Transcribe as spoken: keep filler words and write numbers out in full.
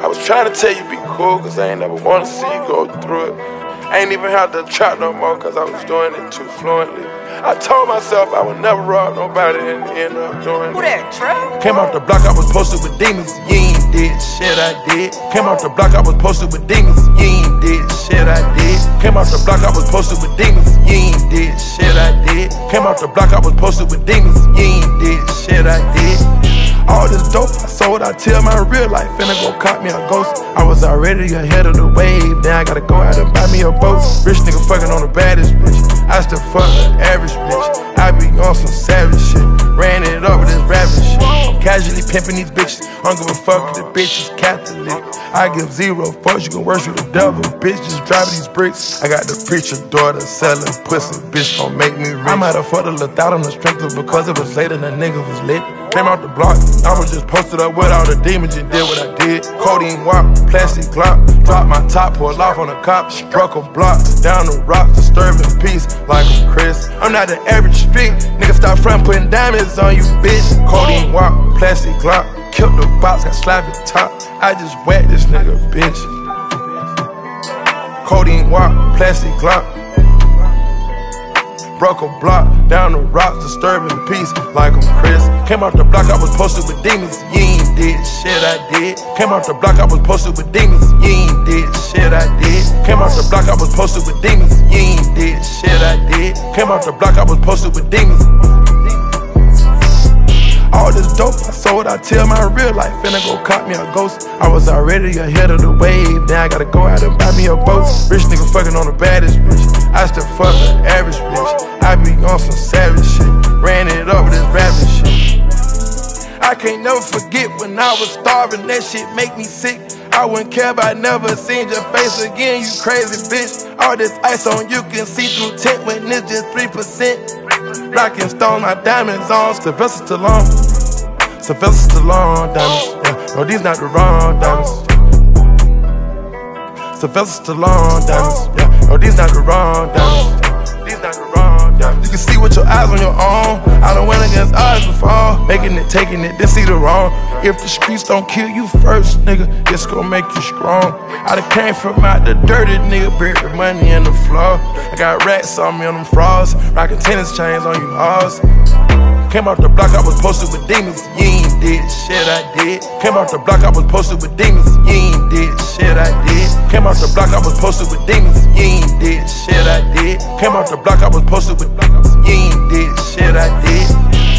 I was trying to tell you be cool, cause I ain't never wanna see you go through it. I ain't even have to trap no more, cause I was doing it too fluently. I told myself I would never rob nobody and end up doing it. Who that, Trap? Came out the block, I was posted with demons, you ain't did shit I did. Came out the block, I was posted with demons, you ain't did shit I did. Came out the block, I was posted with demons, you ain't did shit I did. Came out the block, I was posted with demons, you ain't did shit I did. All this dope I sold, I tell my real life, finna go caught me a ghost. I was already ahead of the wave, now I gotta go out and buy me a boat. Rich nigga fucking on the baddest bitch, I still fuck the average bitch. I be on some savage shit, ran it up with this rapping shit. I'm casually pimping these bitches, I don't give a fuck if the bitch is Catholic. I give zero fucks, you can worship the devil, bitch, just driving these bricks. I got the preacher daughter selling pussy, bitch gon' make me rich. I might have fucked a little thought on the strength of because it was late and the nigga was lit. Came out the block, I was just posted up with all the demons and did what I did. Codeine walk, plastic Glock, drop my top, pull off on the cop, broke a block, down the rock, disturbing peace like I'm Chris. I'm not the average street, nigga stop front putting diamonds on you, bitch. Codeine walk, plastic Glock, killed the box, got slapped top. I just whacked this nigga, bitch. Codeine walk, plastic Glock. Broke a block, down the rocks, disturbing peace like I'm Chris. Came out the block, I was posted with demons, you ain't did shit I did. Came out the block, I was posted with demons, you ain't did shit I did. Came out the block, I was posted with demons, you ain't did shit I did. Came out the block, I was posted with demons. All this dope I sold, I tell my real life, finna go caught me a ghost. I was already ahead of the wave, now I gotta go out and buy me a boat. Rich nigga fucking on the baddest bitch, I still fuck the average bitch. I be on some savage shit, ran it up with this rapping shit. I can't never forget when I was starving, that shit make me sick. I wouldn't care about never seeing your face again, you crazy bitch. All this ice on you can see through tint when it's just three percent. Rockin' stone, my diamonds on, Sylvester Stallone. Sylvester Stallone diamonds, yeah. No, these not the wrong diamonds. Sylvester Stallone diamonds, yeah. No, these not the wrong diamonds. These not the wrong diamonds. You can see with your eyes on your own. I done went against odds before, making it, taking it, then see the wrong. If the streets don't kill you first, nigga, it's gon' make you strong. I done came from out the dirty, nigga, buried money in the floor. I got racks on me on them frauds, rockin' tennis chains on you hoes. Came out the block, I was posted with demons, you ain't did shit I did. Came out the block, I was posted with demons, you ain't did shit I did. Came out the block, I was posted with demons, you ain't did shit I did. Came out the block, I was posted with demons, you ain't did shit I did.